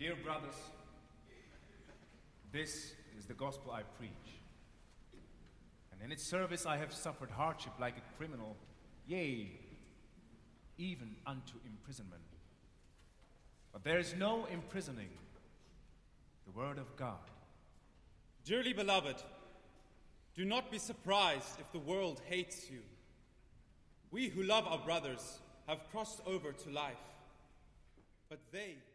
Dear brothers, this is the gospel I preach. And in its service I have suffered hardship like a criminal, yea, even unto imprisonment. But there is no imprisoning the word of God. Dearly beloved, do not be surprised if the world hates you. We who love our brothers have crossed over to life, but they